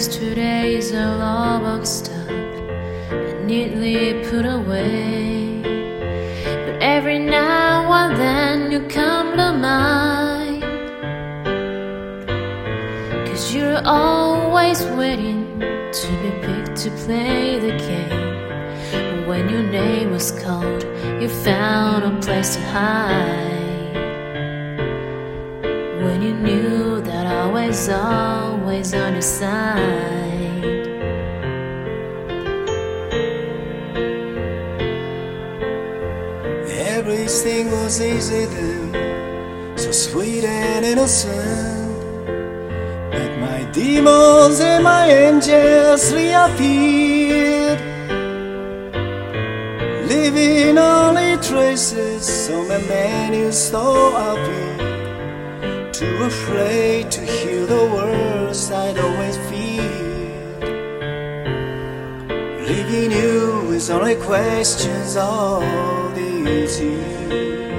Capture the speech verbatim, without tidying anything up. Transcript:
Yesterday's are all boxed up and neatly put away, but every now and then you come to mind, 'cause you're always waiting to be picked to play the game. And when your name was called, you found a place to hide, when you knew that I was always on your side. Everything was easy then, so sweet and innocent, but my demons and my angels reappeared, leaving only traces of a man who stole up here. Too afraid to hear the words I'd always feared. Leaving you with only questions all these years.